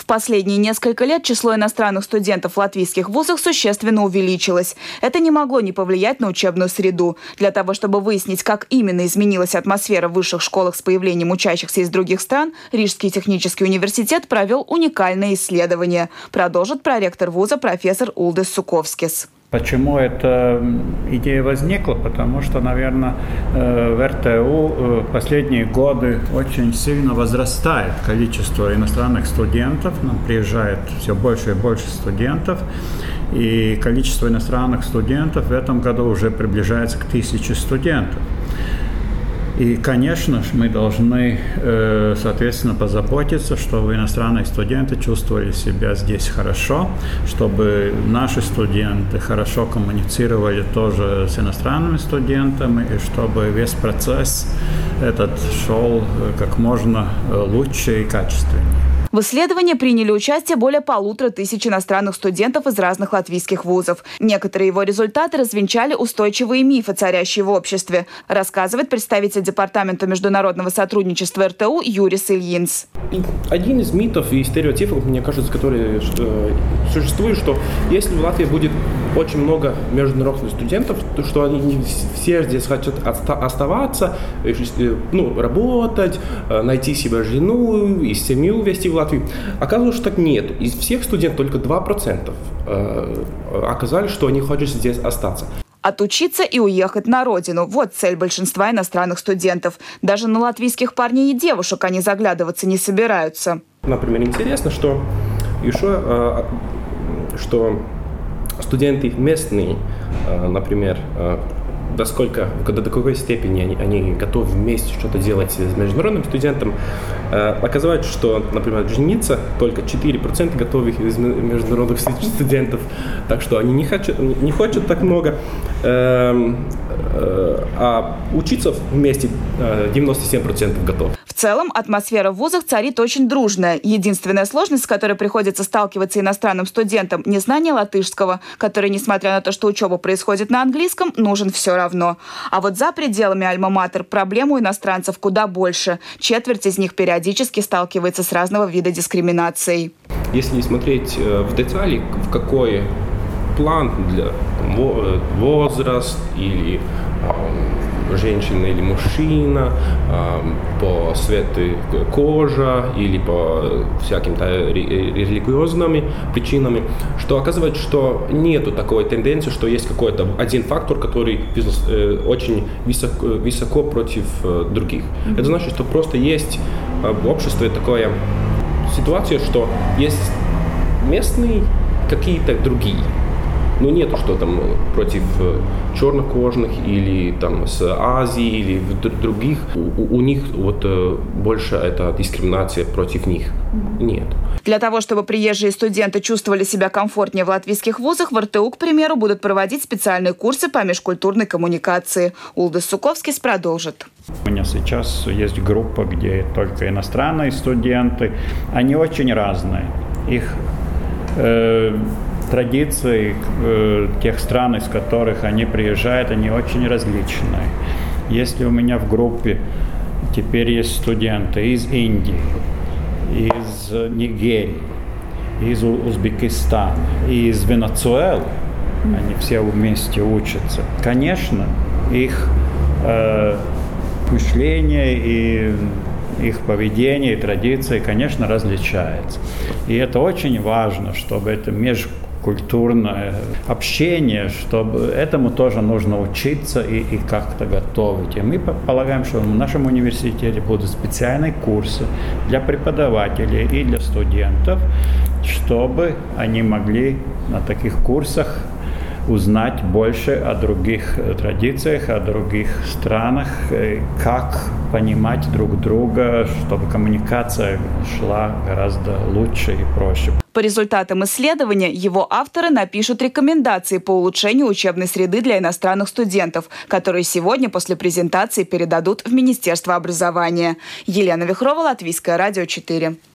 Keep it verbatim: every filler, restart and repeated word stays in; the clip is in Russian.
В последние несколько лет число иностранных студентов в латвийских вузах существенно увеличилось. Это не могло не повлиять на учебную среду. Для того, чтобы выяснить, как именно изменилась атмосфера в высших школах с появлением учащихся из других стран, Рижский технический университет провел уникальное исследование. Продолжит проректор вуза профессор Улдис Суковскис. Почему эта идея возникла? Потому что, наверное, в эр тэ у последние годы очень сильно возрастает количество иностранных студентов. Нам приезжает все больше и больше студентов. И количество иностранных студентов в этом году уже приближается к тысяче студентов. И, конечно же, мы должны, соответственно, позаботиться, чтобы иностранные студенты чувствовали себя здесь хорошо, чтобы наши студенты хорошо коммуницировали тоже с иностранными студентами, и чтобы весь процесс этот шел как можно лучше и качественнее. В исследовании приняли участие более полутора тысяч иностранных студентов из разных латвийских вузов. Некоторые его результаты развенчали устойчивые мифы, царящие в обществе, рассказывает представитель Департамента международного сотрудничества эр тэ у Юрис Ильинс. Один из митов и стереотипов, мне кажется, которые что, существует, что если в Латвии будет очень много международных студентов, то что они все здесь хотят оставаться, ну, работать, найти себе жену и семью вести в Латвию. Оказалось, что так нет. Из всех студентов только два процента оказались, что они хотят здесь остаться. Отучиться и уехать на родину – вот цель большинства иностранных студентов. Даже на латвийских парней и девушек они заглядываться не собираются. Например, интересно, что еще что студенты местные, например, до сколько, до какой степени они, они готовы вместе что-то делать с международным студентом, э, оказывается, что, например, жениться только четыре процента готовых из международных студентов, так что они не хотят, не хотят так много, э, э, а учиться вместе э, девяносто семь процентов готов. В целом атмосфера в вузах царит очень дружная. Единственная сложность, с которой приходится сталкиваться иностранным студентам, незнание латышского, который, несмотря на то, что учеба происходит на английском, нужен все равно. А вот за пределами альма-матер проблем у иностранцев куда больше. Четверть из них периодически сталкивается с разного вида дискриминацией. Если смотреть в детали, в какой план для там, возраст или женщина или мужчина, по цвету кожи или по всяким-то религиозным причинам, что оказывается, что нету такой тенденции, что есть какой-то один фактор, который очень высоко, высоко против других. Mm-hmm. Это значит, что просто есть в обществе такая ситуация, что есть местные какие-то другие. Ну, нету, что там против чернокожих или там с Азии или других. У, у них вот больше это дискриминация против них. Нет. Для того, чтобы приезжие студенты чувствовали себя комфортнее в латвийских вузах, в эр тэ у, к примеру, будут проводить специальные курсы по межкультурной коммуникации. Улдис Суковскис продолжит. У меня сейчас есть группа, где только иностранные студенты. Они очень разные. Их э, традиции э, тех стран, из которых они приезжают, они очень различные. Если у меня в группе теперь есть студенты из Индии, из Нигерии, из Узбекистана и из Венесуэлы, они все вместе учатся, конечно, их э, мышление и их поведение и традиции, конечно, различаются. И это очень важно, чтобы это межкультурное общение, чтобы этому тоже нужно учиться и, и как-то готовить. И мы полагаем, что в нашем университете будут специальные курсы для преподавателей и для студентов, чтобы они могли на таких курсах узнать больше о других традициях, о других странах, как понимать друг друга, чтобы коммуникация шла гораздо лучше и проще. По результатам исследования его авторы напишут рекомендации по улучшению учебной среды для иностранных студентов, которые сегодня после презентации передадут в Министерство образования. Елена Вихрова, Латвийское радио четыре.